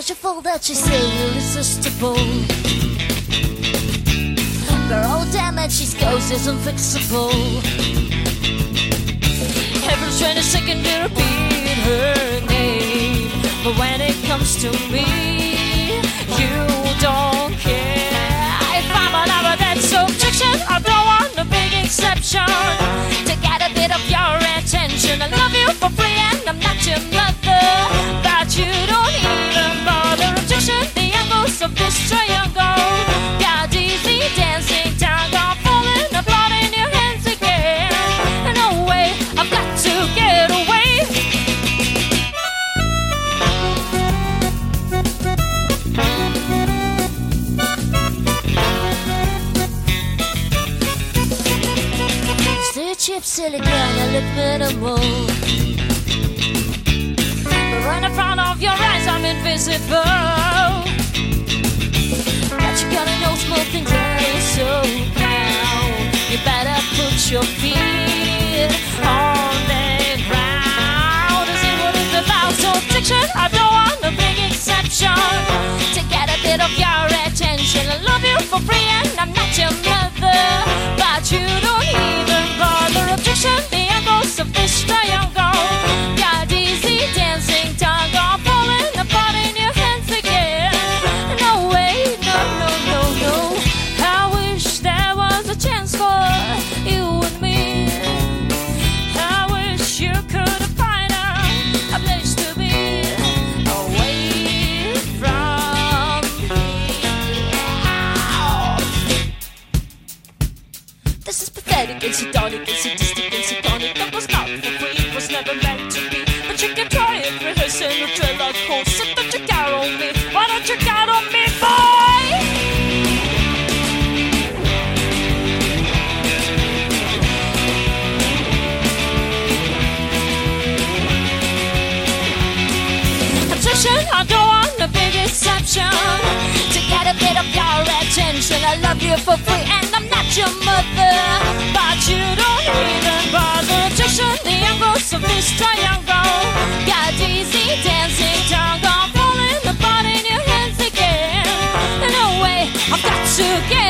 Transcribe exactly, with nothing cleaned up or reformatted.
pleasureful that you say irresistible. But oh damn it, she's ghost is unfixable. Everyone's trying to second to repeat her name, but when it comes to me, you don't care. If I'm a lover, that's objection. I don't want a big exception to get a bit of your attention. I love you for free and I'm not your mother, but you don't even bother. Objection, the angles of this triangle. Got easy dancing, tango, falling apart in your hands again. No way, I've got to get away. Chip silicone, I look minimal. But right in front of your eyes, I'm invisible. But you gotta know small things are so proud. You better put your feet on the ground. Is it what it's about? So fiction, I don't want a big exception to get a bit of your attention. I love you for free and I'm not your mother, but you don't even bother. Objection, the angles of this triangle. Got easy dancing, tango, falling apart in your hands again. No way, no, no, no, no. I wish there was a chance for you and me. I wish you could find a, a place to be away from me. This is pathetic and sedonic and sadistic and sedonic. That was not for free, it was never meant to be. But you can try it, rehearsing a drill like cool. So don't you count on me, why don't you count on me, boy? Objection, I don't want a big exception to get a bit of your attention. I love you for free and I'm not your mother, but you don't even bother. Objection, the angles of this triangle. Got easy dancing, tango, falling apart in your hands again. No way, I've got to get